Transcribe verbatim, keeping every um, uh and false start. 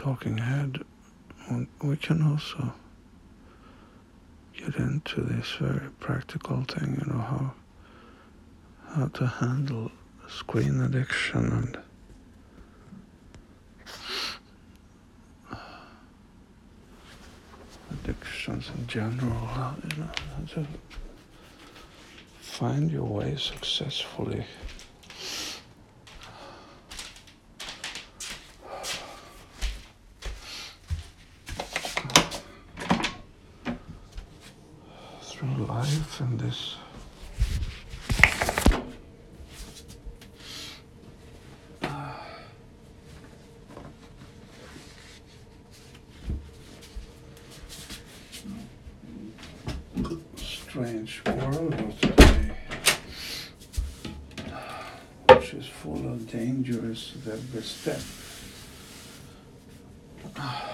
talking head, we can also get into this very practical thing, you know, how how to handle screen addiction and addictions in general, how, you know, how to find your way successfully. Through life and this strange world of today, which is full of dangers at every step.